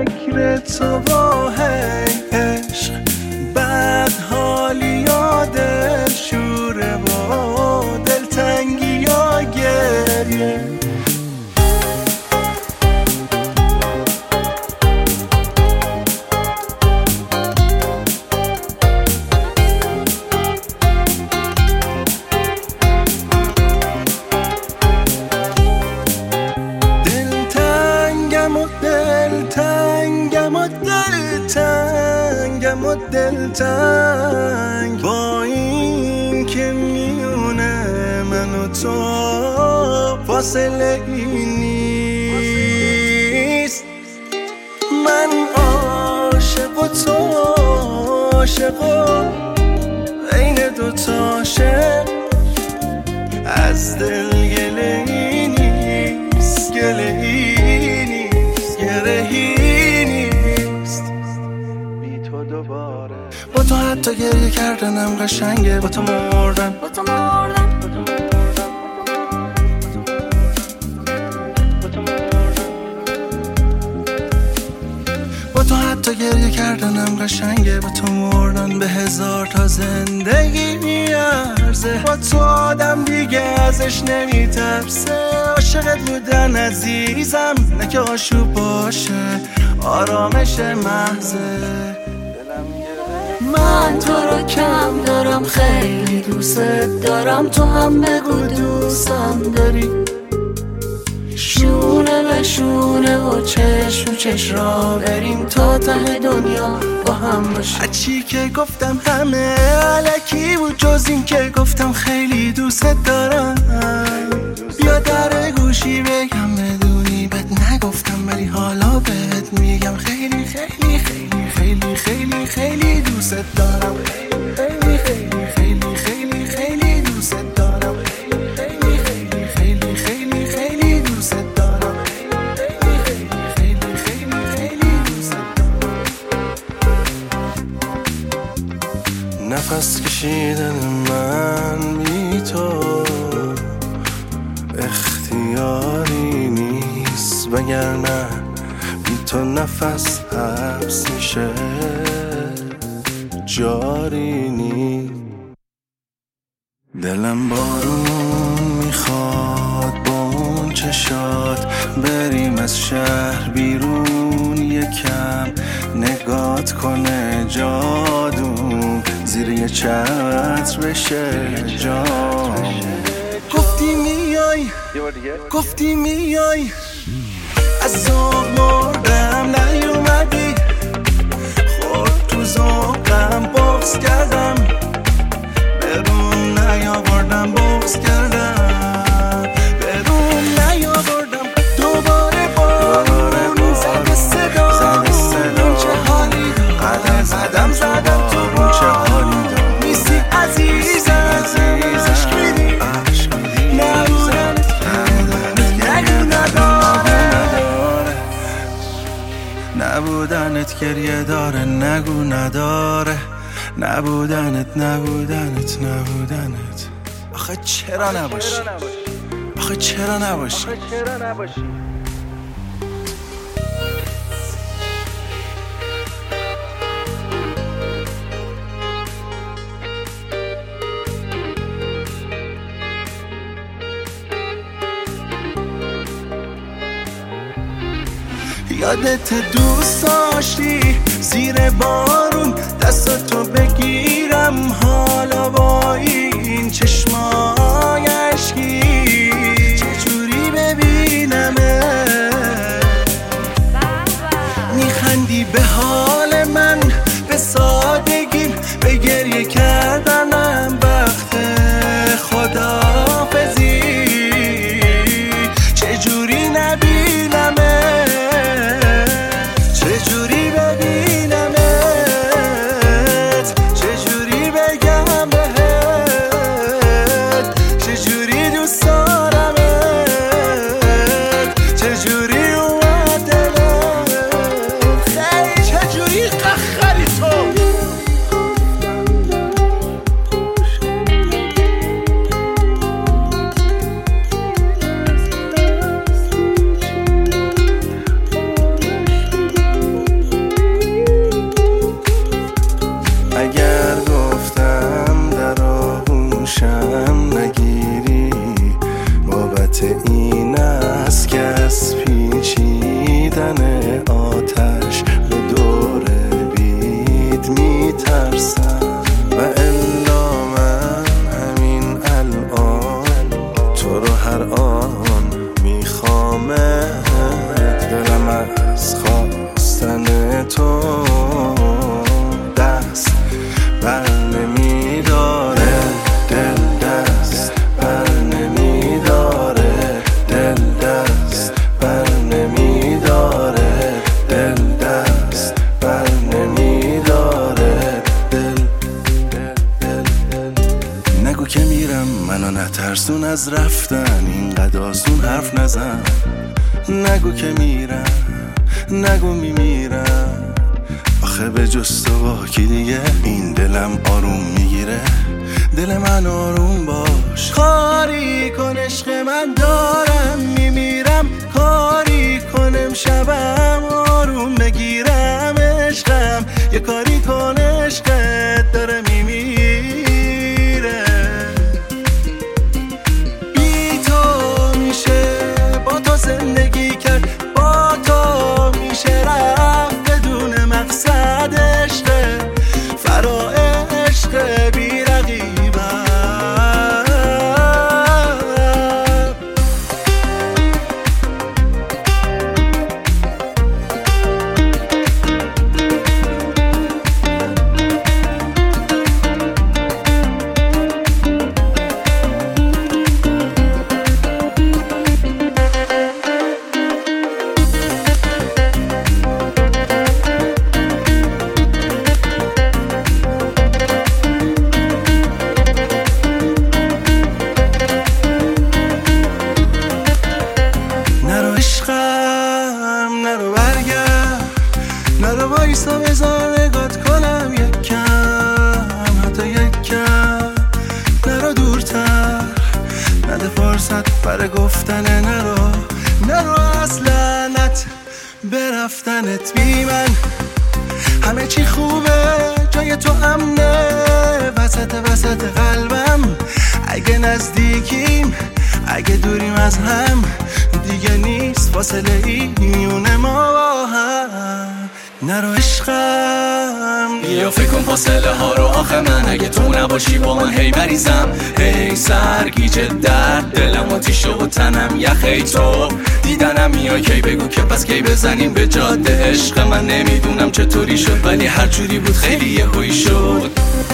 فکر تو با عشق بد حالی یا دل شوره با دلتنگی یا گریه دلتنگ با این که میونه من و تو فاصله ای نیست من عاشق و تو عاشق و عین دوتا عاشق از دل گله ای نیست گله ای نیست گره ای نیست بی تو دوباره با تو حتی گریه کردنم قشنگه با تو مردن با تو حتی گریه کردنم قشنگه با تو مردن به هزار تا زندگی میارزه با تو آدم دیگه ازش نمیترسه عاشقت بودن عزیزم نه که آشوب باشه آرامش محضه من تو رو کم دارم خیلی دوست دارم تو هم بگو دوستم داری شونه به شونه و چشم و چش را بریم تا ته دنیا با هم باشیم هرچی که گفتم همه علکی بود جز این که گفتم خیلی دوست دارم بیا در گوشی بگم بدونی بهت نگفتم ولی حالا بهت میگم خیلی خیلی خیلی خیلی خیلی خیلی دوست دارم خیلی خیلی خیلی خیلی خیلی دوست دارم خیلی خیلی خیلی خیلی خیلی دوست دارم خیلی خیلی خیلی خیلی دوست دارم نفس کشیدن من بی تو اختیاری نیست وگرنه بی تو نفس حبس میشه جاری نیست دلم بارون میخواد با اون چشات بریم از شهر بیرون یکم نگات کنه جادو زیر یه چتر بشه جام گفتی میای گفتی میای از ذوق مردم نیومدی خورد تو ذوقم بغض کردم برون نیاوردم بغض کردم برون نیاوردم دوباره بارون زده صدا چه حالی قدم زدم زدم تو با چه حالی نیستی عزیزم عشق میدی نبودنت گریه داره نگو نداره نبودنت نبودنت نبودنت آخه چرا نباشی آخه چرا نباشی یادت دوست داشتی زیر بارون دستاتو بگیرم حالا با این چشمای اشکی چجوری ببینمه میخندی به حال من به سادگیم به گریه کردنم وقت خداحافظی چجوری نبینمه چجوری ببینمت چجوری بگم بهت حقیقت این است که از پیچیدن آتش به دور بید میترسم و الا من همین الان تو رو هر آن میخوامت. دلم از خواستن تو دست بر نمیداره، دل دست بر نمیداره، دل دست بر نمیداره، دل دست بر نمیداره، دل نگو که میرم منو نترسون از رفتن، اینقدر آسون حرف نزن. نگو که میرم، نگو میمیرم، آخه به جز تو با کی دیگه این دلم آروم میگیره. دل من آروم باش، کاری کن عشق من دارم میمیرم، کاری کنم شبم آروم بگیرم. عشقم یه کاری کن عشقت داره میمیره. بی تو میشه با تو زندگی کرد، با تو میشه رفت بدون مقصد. عشق فرا عشق بی رقیبم. نرو برگرد، نرو وایسا بذار نگات کنم یک کم، حتی یک کم. نرو دورتر، نده فرصت برای گفتن. نرو اصلنت برفتنت بی من. همه چی خوبه جای تو امنه، وسط قلبم. اگه نزدیکیم اگه دوریم از هم، دیگه نیست فاصله ای میونه ما با هم. نرو عشقم، بیا فکر کن فاصله ها رو. آخه من اگه تو نباشی با من هی مریضم، هی سرگیجه درد دلم آتیشه و تنم یخی. تو دیدنم میای کی بگو که پس کی بزنیم به جاده. عشق من نمیدونم چطوری شد ولی هر جوری بود خیلی یهویی شد.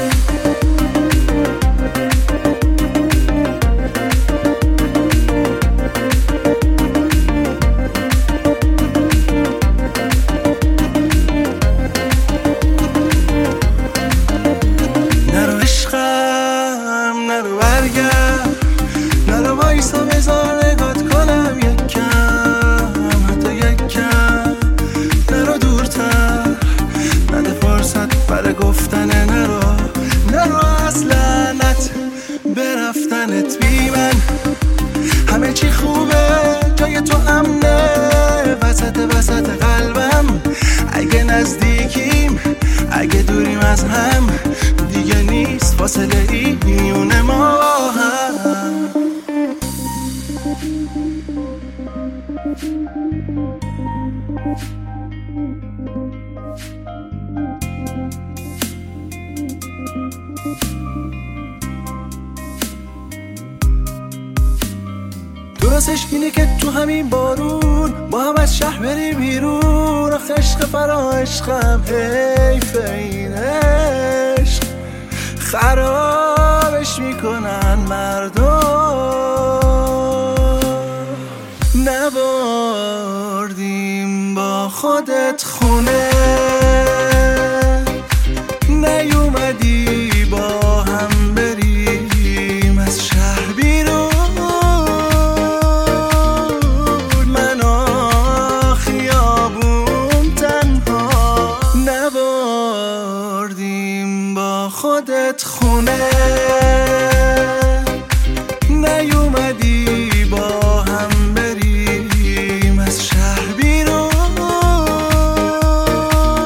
نرو برگرد، نرو وایسا بذار نگات کنم یک کم، حتی یک کم. نرو دورتر، نده فرصت برای گفتن. نرو اصلنت برفتنت بی من. همه چی خوبه جای تو امنه، وسط قلبم. اگه نزدیکیم اگه دوریم از هم، دیگه نیست فاصله ای میونه ما با هم. درستش اینه که تو همین بارون با هم از شهر بری بیرون. آخه عشق فرا عشقم، حیف این عشق خرابش میکنن مردم. نبردیم با خودت خونه، نیومدی با هم بریم از شهر بیرون. خودت خونه، نیومدی با هم بریم از شهر بیرون.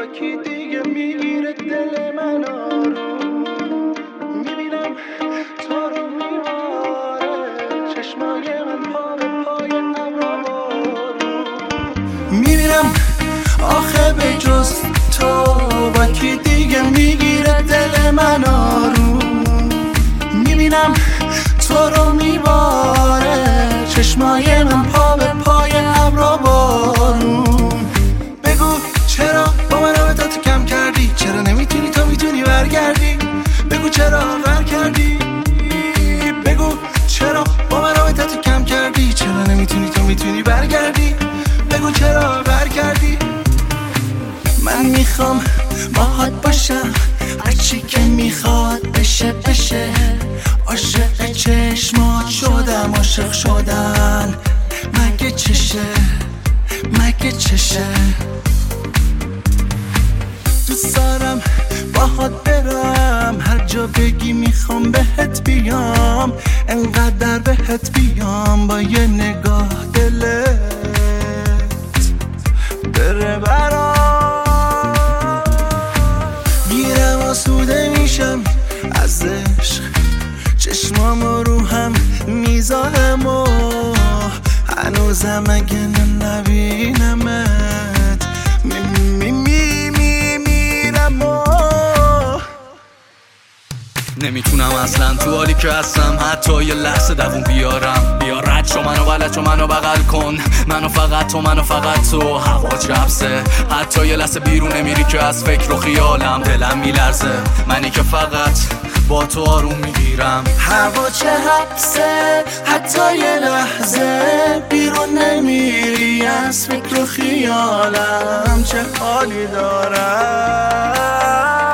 با کی دیگه میگیره دل من آروم. میبینم تو رو میباره چشمای من پا به پای ابرا بارون. میبینم آخه به جز تو با کی دیگه میگیره دل من آروم. میبینم تو رو میباره چشمای من پا به پای ابرا بارون. بگو چرا با من رابطتو کم کردی؟ چرا نمیتونی تو میتونی برگردی؟ بگو چرا غر کردی؟ بگو چرا با من رابطتو کم کردی؟ چرا نمیتونی تو میتونی برگردی؟ بگو چرا غر کردی؟ من میخوام باهات باشم هرچی که میخواد بشه بشه. عاشق چشمات شدم عاشق شدن مگه چشه مگه چشه. دوست دارم باهات برم هر جا بگی میخوام بهت بیام. انقدر بهت بیام با یه نگاه دلت بره برام. میرم آسوده میشم از عشق چشمامو رو هم میذارم و هنوزم اگه نبینمت میمیرم و نمیتونم اصلا تو حالی که هستم حتی یه لحظه دووم بیارم. بیا رد شو منو بلد شو منو بغل کن منو فقط تو هوا جبسه حتی یه لحظه بیرون نمیری که از فکر و خیالم دلم میلرزه. منی که فقط با تو آروم میگیرم. هوا چه حبسه حتی یه لحظه بیرون نمیری از فکر و خیالم چه حالی دارم.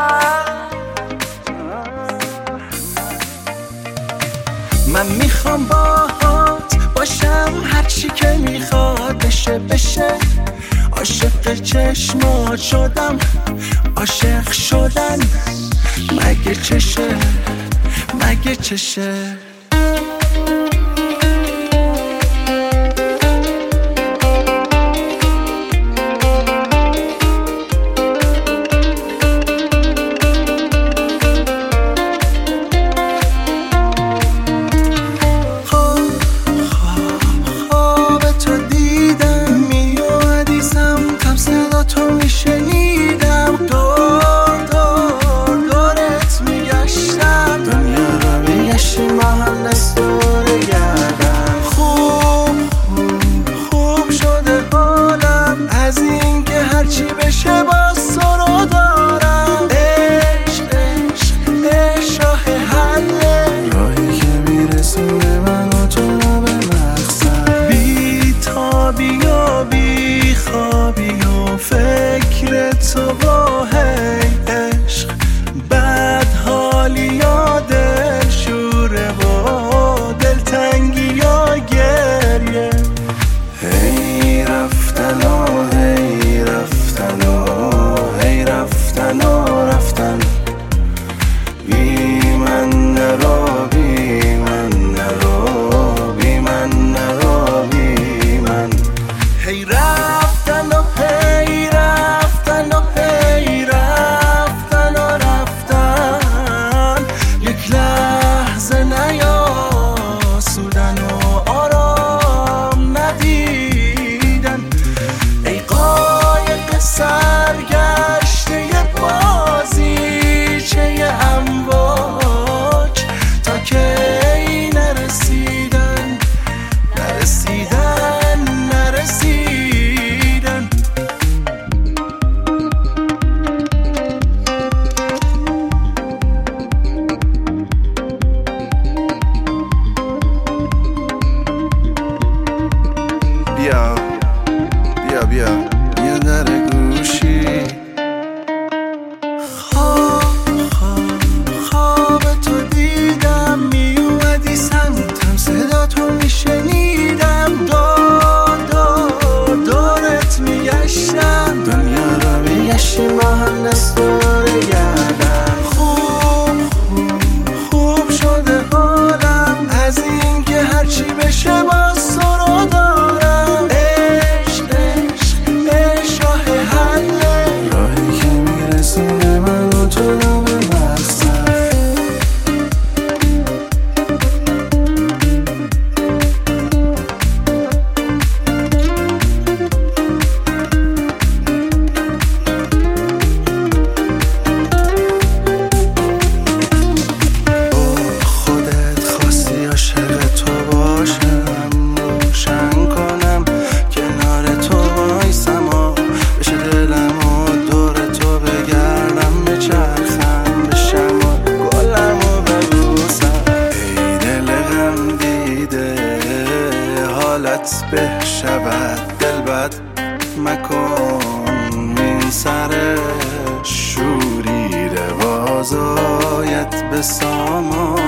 من میخوام باهات باشم هرچی که میخواد بشه بشه. عاشق چشمات شدم عاشق شدن مگه چشه مگه چشه. فکر تو با هی عشق بد حالی یا دل شوره و دلتنگی یا گریه. هی رفتن و هی رفتن و هی رفتن و رفتن بی من نرو بی من نرو بی من نرو بی من. هی رفتن و هی رفتن و هی رفتن و رفتن یک لحظه نیاسودن و آرام ندیدن. ای قایق سرگشته بازیچه امواج تا کی نرسیدن نرسیدن نرسیدن. بیا بیا بیا یه در گوشی خواب تو دیدم میومدی سمتم صدا تو میشنیدم دورت میگشتم دنیا رو میگشتیم با هم دستور گردم. خوب شده حالم از این که هرچی بشه باز تو رو دارم. عشق راه حله راهی که سامان